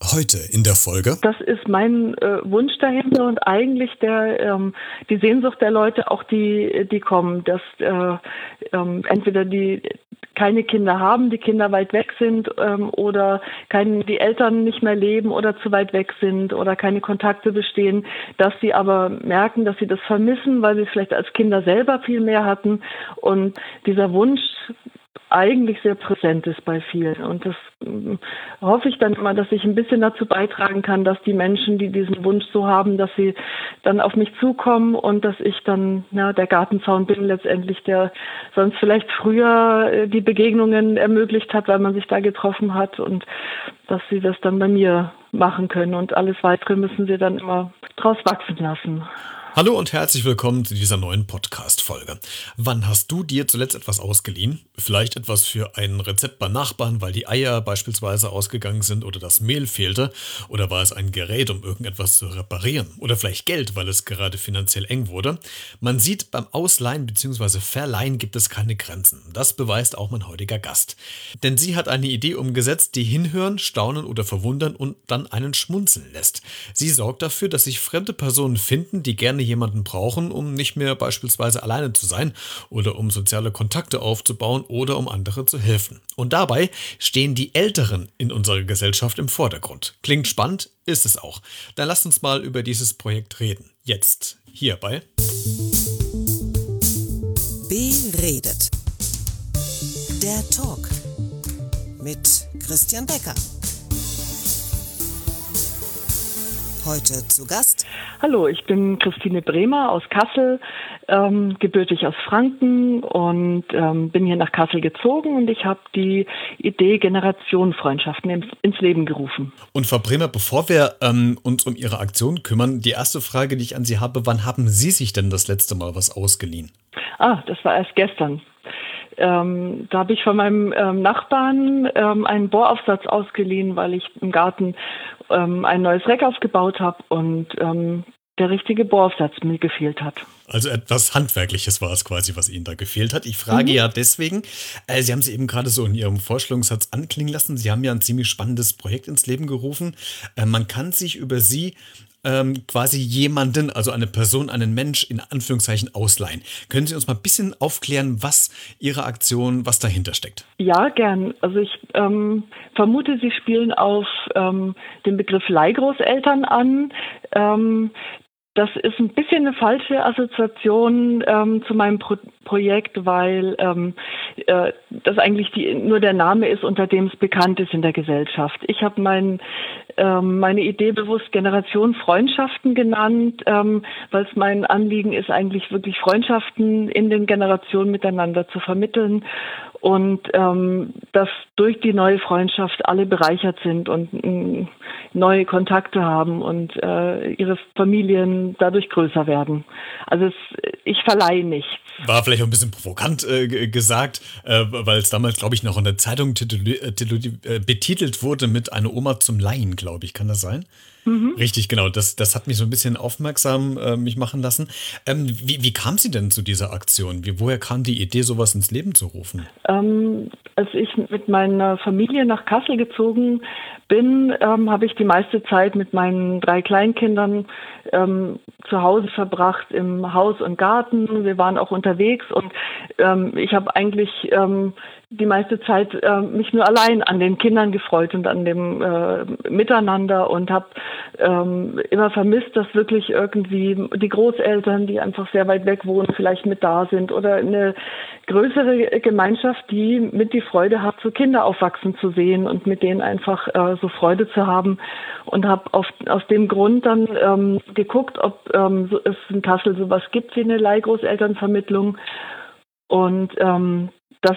Heute in der Folge. Das ist mein Wunsch dahinter und eigentlich die Sehnsucht der Leute, auch die kommen, dass entweder die keine Kinder haben, die Kinder weit weg sind oder die Eltern nicht mehr leben oder zu weit weg sind oder keine Kontakte bestehen, dass sie aber merken, dass sie das vermissen, weil sie es vielleicht als Kinder selber viel mehr hatten und dieser Wunsch eigentlich sehr präsent ist bei vielen. Und das hoffe ich dann immer, dass ich ein bisschen dazu beitragen kann, dass die Menschen, die diesen Wunsch so haben, dass sie dann auf mich zukommen und dass ich dann der Gartenzaun bin letztendlich, der sonst vielleicht früher die Begegnungen ermöglicht hat, weil man sich da getroffen hat und dass sie das dann bei mir machen können. Und alles Weitere müssen sie dann immer draus wachsen lassen. Hallo und herzlich willkommen zu dieser neuen Podcast-Folge. Wann hast du dir zuletzt etwas ausgeliehen? Vielleicht etwas für ein Rezept bei Nachbarn, weil die Eier beispielsweise ausgegangen sind oder das Mehl fehlte? Oder war es ein Gerät, um irgendetwas zu reparieren? Oder vielleicht Geld, weil es gerade finanziell eng wurde? Man sieht, beim Ausleihen bzw. Verleihen gibt es keine Grenzen. Das beweist auch mein heutiger Gast. Denn sie hat eine Idee umgesetzt, die hinhören, staunen oder verwundern und dann einen schmunzeln lässt. Sie sorgt dafür, dass sich fremde Personen finden, die gerne jemanden brauchen, um nicht mehr beispielsweise alleine zu sein oder um soziale Kontakte aufzubauen oder um andere zu helfen. Und dabei stehen die Älteren in unserer Gesellschaft im Vordergrund. Klingt spannend, ist es auch. Dann lasst uns mal über dieses Projekt reden. Jetzt, hier bei Beredet. Der Talk mit Christian Becker. Heute zu Gast. Hallo, ich bin Christine Bremer aus Kassel, gebürtig aus Franken und bin hier nach Kassel gezogen und ich habe die Idee Generationenfreundschaften ins Leben gerufen. Und Frau Bremer, bevor wir uns um Ihre Aktion kümmern, die erste Frage, die ich an Sie habe, wann haben Sie sich denn das letzte Mal was ausgeliehen? Das war erst gestern. Da habe ich von meinem Nachbarn einen Bohraufsatz ausgeliehen, weil ich im Garten ein neues Reck aufgebaut habe und der richtige Bohraufsatz mir gefehlt hat. Also etwas Handwerkliches war es quasi, was Ihnen da gefehlt hat. Ich frage ja deswegen, Sie haben es eben gerade so in Ihrem Vorstellungssatz anklingen lassen, Sie haben ja ein ziemlich spannendes Projekt ins Leben gerufen. Man kann sich über Sie quasi jemanden, also eine Person, einen Mensch in Anführungszeichen ausleihen. Können Sie uns mal ein bisschen aufklären, was Ihre Aktion, was dahinter steckt? Ja, gern. Also ich vermute, Sie spielen auf den Begriff Leihgroßeltern an. Das ist ein bisschen eine falsche Assoziation zu meinem Projekt, weil das eigentlich nur der Name ist, unter dem es bekannt ist in der Gesellschaft. Ich habe meine Idee bewusst Generation Freundschaften genannt, weil es mein Anliegen ist, eigentlich wirklich Freundschaften in den Generationen miteinander zu vermitteln und dass durch die neue Freundschaft alle bereichert sind und neue Kontakte haben und ihre Familien dadurch größer werden. Also ich verleihe nichts. War vielleicht auch ein bisschen provokant gesagt, weil es damals, glaube ich, noch in der Zeitung betitelt wurde mit einer Oma zum Leihen, glaube ich. Kann das sein? Mhm. Richtig, genau. Das hat mich so ein bisschen aufmerksam mich machen lassen. Wie kam sie denn zu dieser Aktion? Woher kam die Idee, sowas ins Leben zu rufen? Als ich mit meiner Familie nach Kassel gezogen bin, habe ich die meiste Zeit mit meinen 3 Kleinkindern zu Hause verbracht, im Haus und Garten. Wir waren auch unterwegs und ich habe eigentlich die meiste Zeit mich nur allein an den Kindern gefreut und an dem Miteinander und habe immer vermisst, dass wirklich irgendwie die Großeltern, die einfach sehr weit weg wohnen, vielleicht mit da sind oder eine größere Gemeinschaft, die mit die Freude hat, so Kinder aufwachsen zu sehen und mit denen einfach so Freude zu haben und habe aus dem Grund dann geguckt, ob es in Kassel sowas gibt wie eine Leihgroßelternvermittlung und das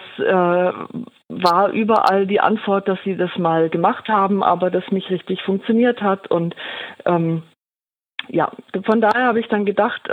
war überall die Antwort, dass sie das mal gemacht haben, aber das nicht richtig funktioniert hat. Und von daher habe ich dann gedacht,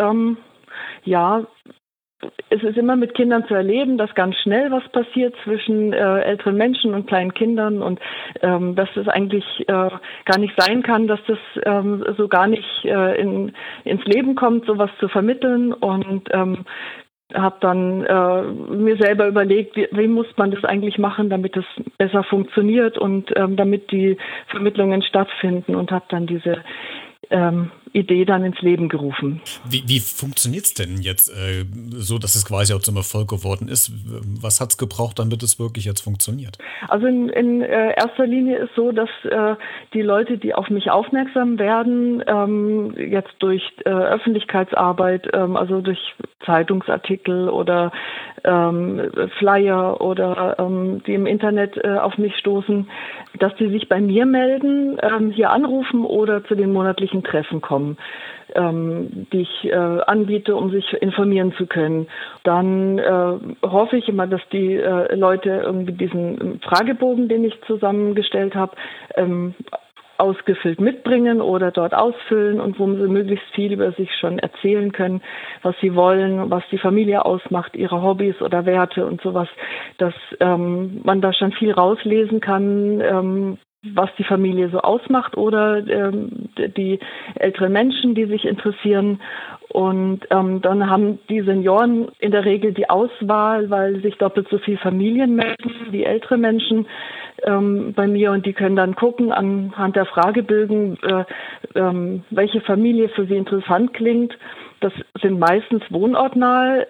es ist immer mit Kindern zu erleben, dass ganz schnell was passiert zwischen älteren Menschen und kleinen Kindern und dass es eigentlich gar nicht sein kann, dass das so gar nicht ins Leben kommt, sowas zu vermitteln und Habe dann mir selber überlegt, wie muss man das eigentlich machen, damit es besser funktioniert und damit die Vermittlungen stattfinden, und habe dann diese Idee dann ins Leben gerufen. Wie funktioniert es denn jetzt so, dass es quasi auch zum Erfolg geworden ist? Was hat es gebraucht, damit es wirklich jetzt funktioniert? Also in erster Linie ist so, dass die Leute, die auf mich aufmerksam werden, jetzt durch Öffentlichkeitsarbeit, also durch Zeitungsartikel oder Flyer oder die im Internet auf mich stoßen, dass die sich bei mir melden, hier anrufen oder zu den monatlichen Treffen kommen, die ich anbiete, um sich informieren zu können. Dann hoffe ich immer, dass die Leute irgendwie diesen Fragebogen, den ich zusammengestellt habe, ausgefüllt mitbringen oder dort ausfüllen, und wo sie möglichst viel über sich schon erzählen können, was sie wollen, was die Familie ausmacht, ihre Hobbys oder Werte und sowas, dass man da schon viel rauslesen kann, was die Familie so ausmacht oder die älteren Menschen, die sich interessieren. Und dann haben die Senioren in der Regel die Auswahl, weil sich doppelt so viel Familien melden wie ältere Menschen bei mir, und die können dann gucken anhand der Fragebögen, welche Familie für sie interessant klingt. Das sind meistens wohnortnahe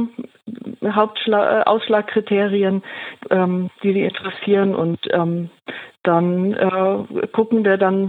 Ausschlagkriterien, die interessieren, und dann gucken wir dann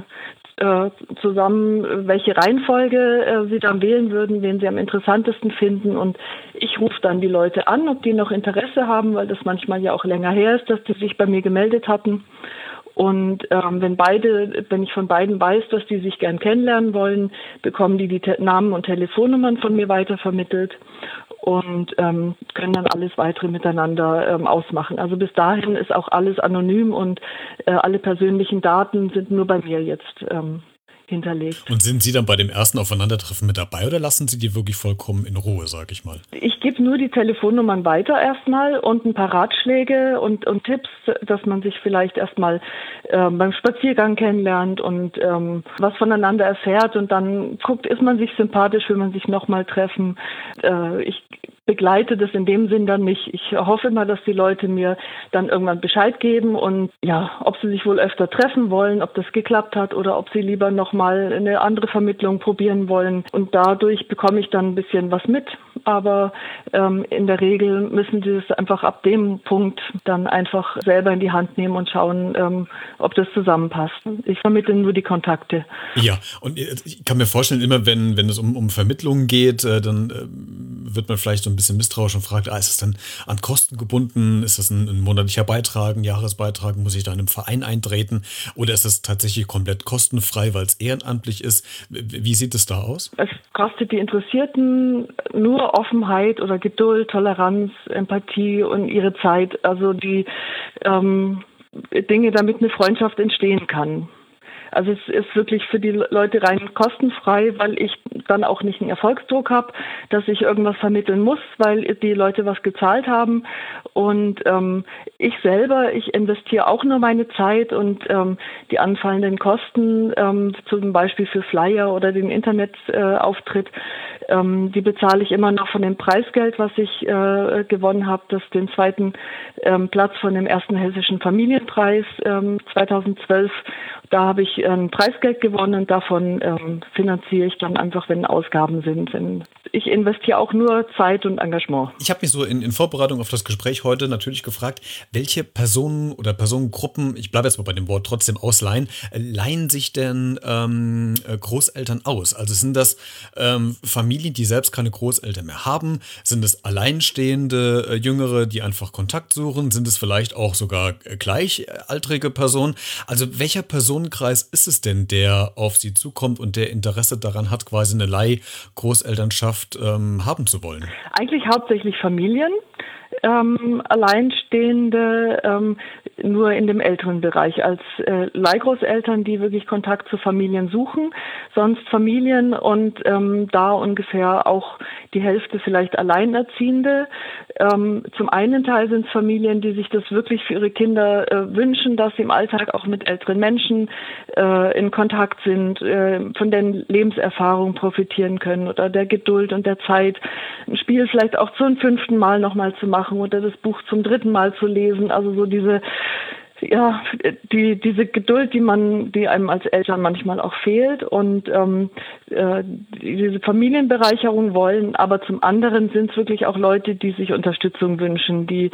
zusammen, welche Reihenfolge sie dann wählen würden, wen sie am interessantesten finden, und ich rufe dann die Leute an, ob die noch Interesse haben, weil das manchmal ja auch länger her ist, dass die sich bei mir gemeldet hatten. Und wenn ich von beiden weiß, dass die sich gern kennenlernen wollen, bekommen die Namen und Telefonnummern von mir weitervermittelt und können dann alles weitere miteinander ausmachen. Also bis dahin ist auch alles anonym, und alle persönlichen Daten sind nur bei mir jetzt hinterlegt. Und sind Sie dann bei dem ersten Aufeinandertreffen mit dabei oder lassen Sie die wirklich vollkommen in Ruhe, sage ich mal? Ich gebe nur die Telefonnummern weiter erstmal und ein paar Ratschläge und Tipps, dass man sich vielleicht erstmal beim Spaziergang kennenlernt und was voneinander erfährt, und dann guckt, ist man sich sympathisch, will man sich nochmal treffen. Ich begleite das in dem Sinn dann nicht. Ich hoffe immer, dass die Leute mir dann irgendwann Bescheid geben und ja, ob sie sich wohl öfter treffen wollen, ob das geklappt hat oder ob sie lieber nochmal eine andere Vermittlung probieren wollen. Und dadurch bekomme ich dann ein bisschen was mit. Aber in der Regel müssen sie es einfach ab dem Punkt dann einfach selber in die Hand nehmen und schauen, ob das zusammenpasst. Ich vermittle nur die Kontakte. Ja, und ich kann mir vorstellen, immer wenn es um Vermittlungen geht, dann wird man vielleicht so ein bisschen misstrauisch und fragt, ist es dann an Kosten gebunden? Ist das ein monatlicher Beitrag, ein Jahresbeitrag? Muss ich da in einem Verein eintreten? Oder ist es tatsächlich komplett kostenfrei, weil es ehrenamtlich ist? Wie sieht es da aus? Es kostet die Interessierten nur Offenheit oder Geduld, Toleranz, Empathie und ihre Zeit. Also die Dinge, damit eine Freundschaft entstehen kann. Also es ist wirklich für die Leute rein kostenfrei, weil ich dann auch nicht einen Erfolgsdruck habe, dass ich irgendwas vermitteln muss, weil die Leute was gezahlt haben. Und ich investiere auch nur meine Zeit, und die anfallenden Kosten, zum Beispiel für Flyer oder den Internetauftritt, die bezahle ich immer noch von dem Preisgeld, was ich gewonnen habe, das den zweiten Platz von dem ersten hessischen Familienpreis 2012. Da habe ich ein Preisgeld gewonnen, und davon finanziere ich dann einfach, wenn Ausgaben sind. Ich investiere auch nur Zeit und Engagement. Ich habe mich so in Vorbereitung auf das Gespräch heute natürlich gefragt, welche Personen oder Personengruppen, ich bleibe jetzt mal bei dem Wort trotzdem ausleihen, leihen sich denn Großeltern aus? Also sind das Familien, die selbst keine Großeltern mehr haben? Sind es alleinstehende Jüngere, die einfach Kontakt suchen? Sind es vielleicht auch sogar gleichaltrige Personen? Also welcher Personenkreis ist es denn, der auf Sie zukommt und der Interesse daran hat, quasi eine Leihgroßelternschaft haben zu wollen? Eigentlich hauptsächlich Familien. Alleinstehende, nur in dem älteren Bereich als Leihgroßeltern, die wirklich Kontakt zu Familien suchen, sonst Familien und da ungefähr auch die Hälfte vielleicht Alleinerziehende. Zum einen Teil sind es Familien, die sich das wirklich für ihre Kinder wünschen, dass sie im Alltag auch mit älteren Menschen in Kontakt sind, von den Lebenserfahrungen profitieren können oder der Geduld und der Zeit, ein Spiel vielleicht auch zum 5. Mal nochmal zu machen oder das Buch zum 3. Mal zu lesen. Also so diese Geduld, die einem als Eltern manchmal auch fehlt und diese Familienbereicherung wollen, aber zum anderen sind es wirklich auch Leute, die sich Unterstützung wünschen, die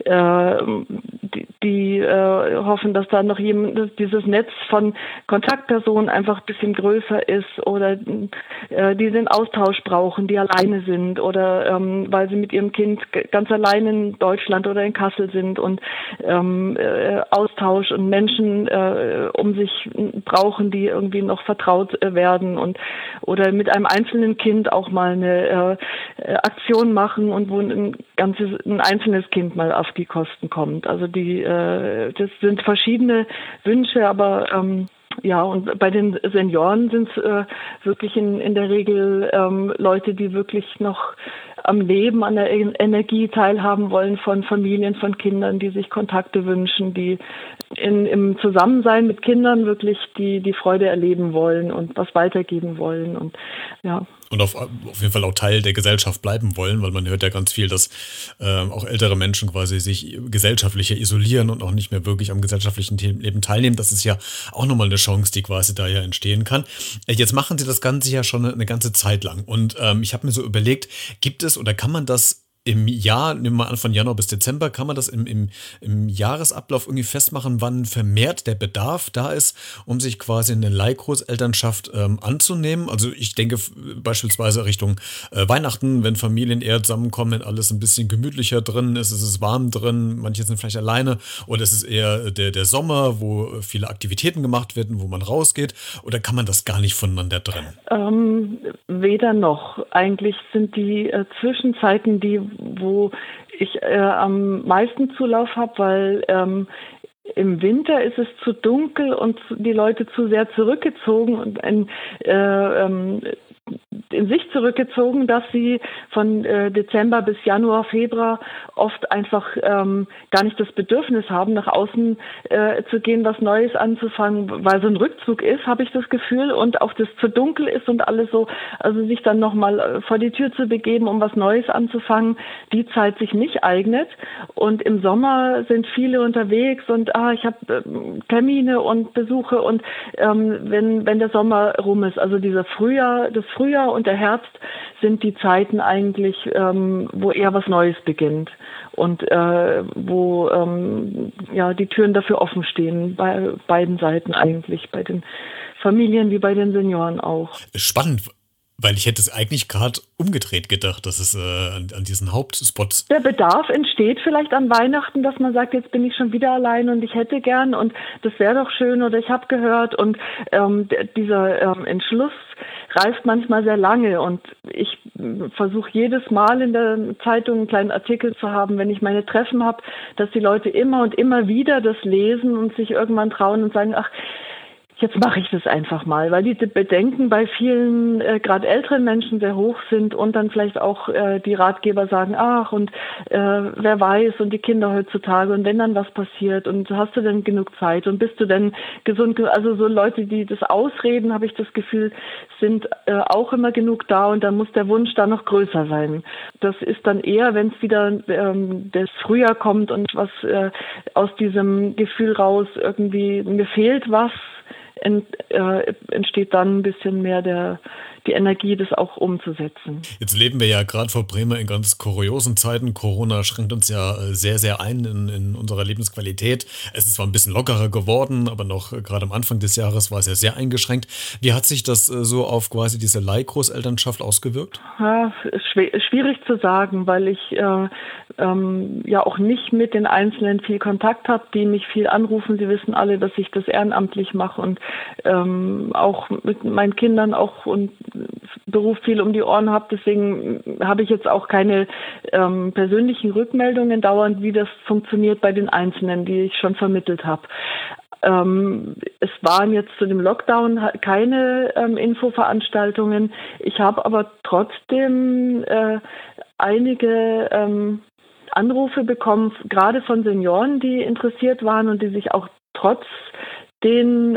hoffen, dass da noch jemand, dieses Netz von Kontaktpersonen einfach ein bisschen größer ist oder die den Austausch brauchen, die alleine sind oder weil sie mit ihrem Kind ganz allein in Deutschland oder in Kassel sind und Austausch und Menschen um sich brauchen, die irgendwie noch vertraut werden und oder mit einem einzelnen Kind auch mal eine Aktion machen und wo ein einzelnes Kind mal auf die Kosten kommt. Also das sind verschiedene Wünsche, aber und bei den Senioren sind es wirklich in der Regel Leute, die wirklich noch am Leben, an der Energie teilhaben wollen von Familien, von Kindern, die sich Kontakte wünschen, die im Zusammensein mit Kindern wirklich die Freude erleben wollen und was weitergeben wollen und ja. Und auf jeden Fall auch Teil der Gesellschaft bleiben wollen, weil man hört ja ganz viel, dass auch ältere Menschen quasi sich gesellschaftlicher isolieren und auch nicht mehr wirklich am gesellschaftlichen Leben teilnehmen. Das ist ja auch nochmal eine Chance, die quasi da ja entstehen kann. Jetzt machen Sie das Ganze ja schon eine ganze Zeit lang und ich habe mir so überlegt, gibt es oder kann man das im Jahr, nehmen wir an, von Januar bis Dezember, kann man das im Jahresablauf irgendwie festmachen, wann vermehrt der Bedarf da ist, um sich quasi eine Leihgroßelternschaft anzunehmen? Also ich denke beispielsweise Richtung Weihnachten, wenn Familien eher zusammenkommen, wenn alles ein bisschen gemütlicher drin ist, es ist warm drin, manche sind vielleicht alleine oder es ist eher der Sommer, wo viele Aktivitäten gemacht werden, wo man rausgeht, oder kann man das gar nicht voneinander trennen? Weder noch. Eigentlich sind die Zwischenzeiten, wo ich am meisten Zulauf habe, weil im Winter ist es zu dunkel und die Leute zu sehr zurückgezogen und in sich zurückgezogen, dass sie von Dezember bis Januar, Februar oft einfach gar nicht das Bedürfnis haben, nach außen zu gehen, was Neues anzufangen, weil so ein Rückzug ist, habe ich das Gefühl, und auch das zu dunkel ist und alles so, also sich dann nochmal vor die Tür zu begeben, um was Neues anzufangen, die Zeit sich nicht eignet. Und im Sommer sind viele unterwegs und ich habe Termine und Besuche und wenn der Sommer rum ist, also das Frühjahr und der Herbst sind die Zeiten eigentlich, wo eher was Neues beginnt und wo die Türen dafür offen stehen, bei beiden Seiten eigentlich, bei den Familien wie bei den Senioren auch. Spannend, weil ich hätte es eigentlich gerade umgedreht gedacht, dass es an diesen Hauptspots... Der Bedarf entsteht vielleicht an Weihnachten, dass man sagt, jetzt bin ich schon wieder allein und ich hätte gern und das wäre doch schön oder ich habe gehört und dieser Entschluss reift manchmal sehr lange und ich versuche jedes Mal in der Zeitung einen kleinen Artikel zu haben, wenn ich meine Treffen habe, dass die Leute immer und immer wieder das lesen und sich irgendwann trauen und sagen, ach, jetzt mache ich das einfach mal, weil die Bedenken bei vielen, gerade älteren Menschen, sehr hoch sind und dann vielleicht auch die Ratgeber sagen, wer weiß und die Kinder heutzutage und wenn dann was passiert und hast du denn genug Zeit und bist du denn gesund? Also so Leute, die das ausreden, habe ich das Gefühl, sind auch immer genug da und dann muss der Wunsch da noch größer sein. Das ist dann eher, wenn es wieder das Frühjahr kommt und was aus diesem Gefühl raus irgendwie, mir fehlt was, entsteht dann ein bisschen mehr die Energie, das auch umzusetzen. Jetzt leben wir ja gerade vor Bremer in ganz kuriosen Zeiten. Corona schränkt uns ja sehr, sehr ein in unserer Lebensqualität. Es ist zwar ein bisschen lockerer geworden, aber noch gerade am Anfang des Jahres war es ja sehr eingeschränkt. Wie hat sich das so auf quasi diese Leihgroßelternschaft ausgewirkt? Ja, schwierig zu sagen, weil ich auch nicht mit den Einzelnen viel Kontakt habe, die mich viel anrufen. Sie wissen alle, dass ich das ehrenamtlich mache und auch mit meinen Kindern auch und Beruf viel um die Ohren habe. Deswegen habe ich jetzt auch keine persönlichen Rückmeldungen dauernd, wie das funktioniert bei den Einzelnen, die ich schon vermittelt habe. Es waren jetzt zu dem Lockdown keine Infoveranstaltungen. Ich habe aber trotzdem einige Anrufe bekommen, gerade von Senioren, die interessiert waren und die sich auch trotz den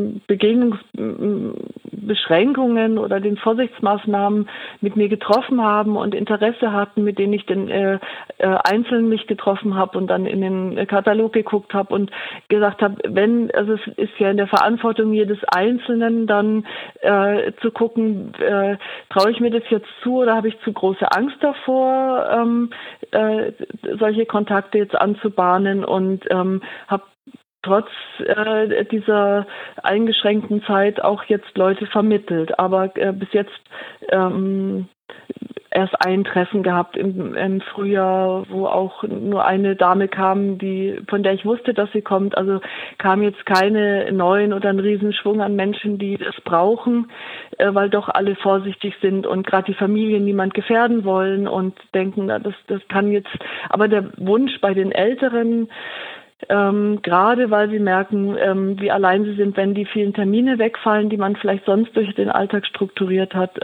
Begegnungsbeschränkungen oder den Vorsichtsmaßnahmen mit mir getroffen haben und Interesse hatten, mit denen ich dann einzeln mich getroffen habe und dann in den Katalog geguckt habe und gesagt habe, also es ist ja in der Verantwortung jedes Einzelnen dann zu gucken, traue ich mir das jetzt zu oder habe ich zu große Angst davor, solche Kontakte jetzt anzubahnen und habe trotz dieser eingeschränkten Zeit auch jetzt Leute vermittelt. Aber bis jetzt erst ein Treffen gehabt im Frühjahr, wo auch nur eine Dame kam, von der ich wusste, dass sie kommt. Also kam jetzt keine neuen oder ein Riesenschwung an Menschen, die es brauchen, weil doch alle vorsichtig sind und gerade die Familien niemand gefährden wollen und denken, das kann jetzt. Aber der Wunsch bei den Älteren, gerade weil sie merken, wie allein sie sind, wenn die vielen Termine wegfallen, die man vielleicht sonst durch den Alltag strukturiert hat,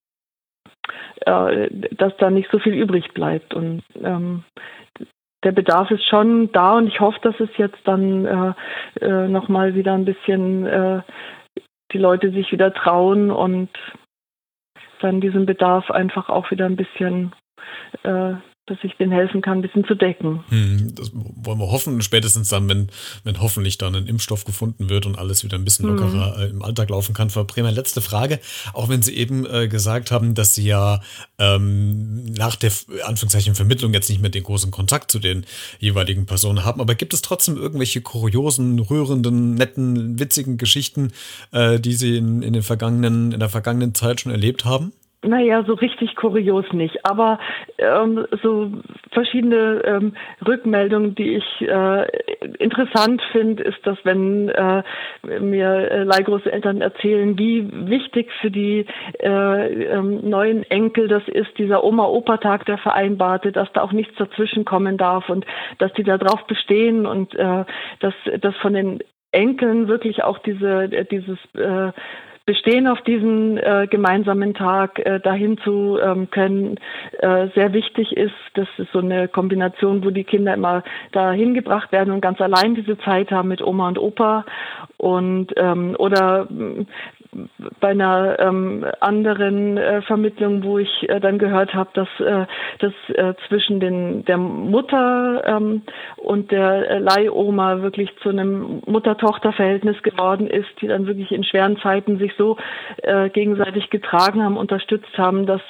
dass da nicht so viel übrig bleibt. Und der Bedarf ist schon da und ich hoffe, dass es jetzt dann nochmal wieder ein bisschen die Leute sich wieder trauen und dann diesen Bedarf einfach auch wieder ein bisschen dass ich denen helfen kann, ein bisschen zu decken. Das wollen wir hoffen, spätestens dann, wenn hoffentlich dann ein Impfstoff gefunden wird und alles wieder ein bisschen lockerer im Alltag laufen kann. Frau Bremer, letzte Frage, auch wenn Sie eben gesagt haben, dass Sie ja nach der Anführungszeichen Vermittlung jetzt nicht mehr den großen Kontakt zu den jeweiligen Personen haben, aber gibt es trotzdem irgendwelche kuriosen, rührenden, netten, witzigen Geschichten, die Sie in der vergangenen Zeit schon erlebt haben? Naja, so richtig kurios nicht, aber so verschiedene Rückmeldungen, die ich interessant finde, ist, dass wenn mir Leihgroßeltern erzählen, wie wichtig für die neuen Enkel das ist, dieser Oma-Opa-Tag, der vereinbarte, dass da auch nichts dazwischen kommen darf und dass die da drauf bestehen und dass von den Enkeln wirklich auch dieses Bestehen auf diesen gemeinsamen Tag dahin zu können, sehr wichtig ist. Das ist so eine Kombination, wo die Kinder immer dahin gebracht werden und ganz allein diese Zeit haben mit Oma und Opa und oder bei einer anderen Vermittlung, wo ich dann gehört habe, dass das zwischen der Mutter und der Leihoma wirklich zu einem Mutter-Tochter-Verhältnis geworden ist, die dann wirklich in schweren Zeiten sich so gegenseitig getragen haben, unterstützt haben, dass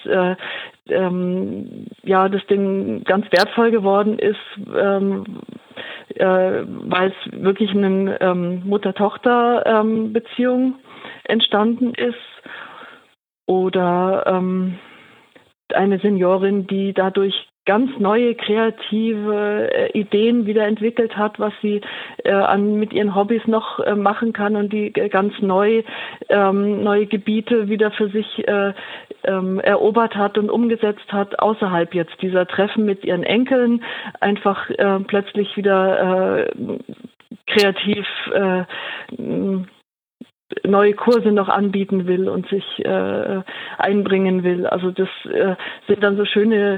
das Ding ganz wertvoll geworden ist, weil es wirklich eine Mutter-Tochter-Beziehung entstanden ist. Oder eine Seniorin, die dadurch ganz neue kreative Ideen wieder entwickelt hat, was sie mit ihren Hobbys noch machen kann und die ganz neue Gebiete wieder für sich erobert hat und umgesetzt hat, außerhalb jetzt dieser Treffen mit ihren Enkeln, einfach plötzlich wieder kreativ neue Kurse noch anbieten will und sich einbringen will. Also das sind dann so schöne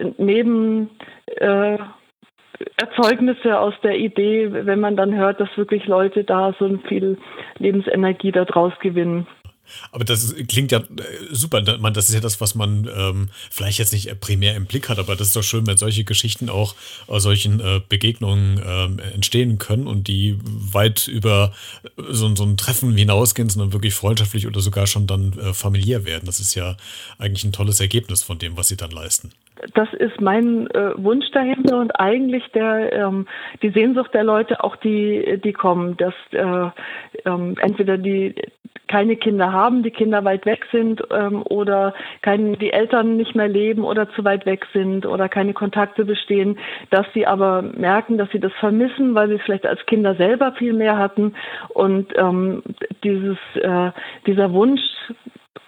Erzeugnisse aus der Idee, wenn man dann hört, dass wirklich Leute da so viel Lebensenergie daraus gewinnen. Aber das klingt ja super. Das ist ja das, was man vielleicht jetzt nicht primär im Blick hat, aber das ist doch schön, wenn solche Geschichten auch aus solchen Begegnungen entstehen können und die weit über so ein Treffen hinausgehen, sondern wirklich freundschaftlich oder sogar schon dann familiär werden. Das ist ja eigentlich ein tolles Ergebnis von dem, was sie dann leisten. Das ist mein Wunsch dahinter und eigentlich die Sehnsucht der Leute, auch die kommen, dass entweder die keine Kinder haben, die Kinder weit weg sind oder die Eltern nicht mehr leben oder zu weit weg sind oder keine Kontakte bestehen, dass sie aber merken, dass sie das vermissen, weil sie es vielleicht als Kinder selber viel mehr hatten und dieser Wunsch,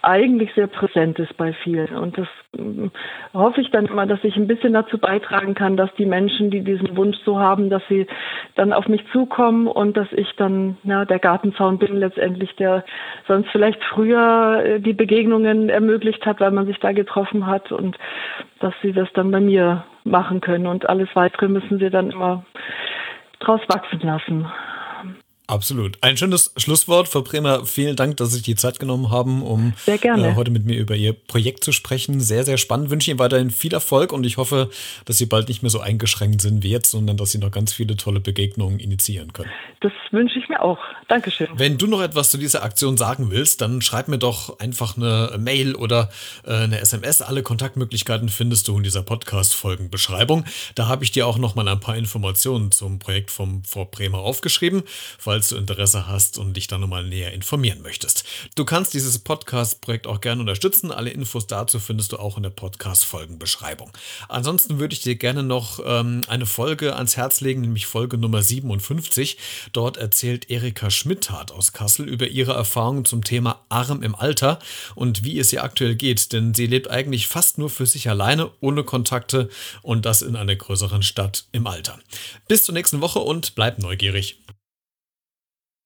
eigentlich sehr präsent ist bei vielen. Und das hoffe ich dann immer, dass ich ein bisschen dazu beitragen kann, dass die Menschen, die diesen Wunsch so haben, dass sie dann auf mich zukommen und dass ich dann der Gartenzaun bin letztendlich, der sonst vielleicht früher die Begegnungen ermöglicht hat, weil man sich da getroffen hat, und dass sie das dann bei mir machen können. Und alles Weitere müssen sie dann immer draus wachsen lassen. Absolut. Ein schönes Schlusswort. Frau Bremer, vielen Dank, dass Sie sich die Zeit genommen haben, um sehr gerne heute mit mir über Ihr Projekt zu sprechen. Sehr, sehr spannend. Wünsche Ihnen weiterhin viel Erfolg und ich hoffe, dass Sie bald nicht mehr so eingeschränkt sind wie jetzt, sondern dass Sie noch ganz viele tolle Begegnungen initiieren können. Das wünsche ich mir auch. Dankeschön. Wenn du noch etwas zu dieser Aktion sagen willst, dann schreib mir doch einfach eine Mail oder eine SMS. Alle Kontaktmöglichkeiten findest du in dieser Podcast-Folgenbeschreibung. Da habe ich dir auch noch mal ein paar Informationen zum Projekt von Frau Bremer aufgeschrieben, falls du Interesse hast und dich dann nochmal näher informieren möchtest. Du kannst dieses Podcast-Projekt auch gerne unterstützen. Alle Infos dazu findest du auch in der Podcast-Folgenbeschreibung. Ansonsten würde ich dir gerne noch eine Folge ans Herz legen, nämlich Folge Nummer 57. Dort erzählt Erika Schmidthardt aus Kassel über ihre Erfahrungen zum Thema Arm im Alter und wie es ihr aktuell geht. Denn sie lebt eigentlich fast nur für sich alleine, ohne Kontakte und das in einer größeren Stadt im Alter. Bis zur nächsten Woche und bleib neugierig.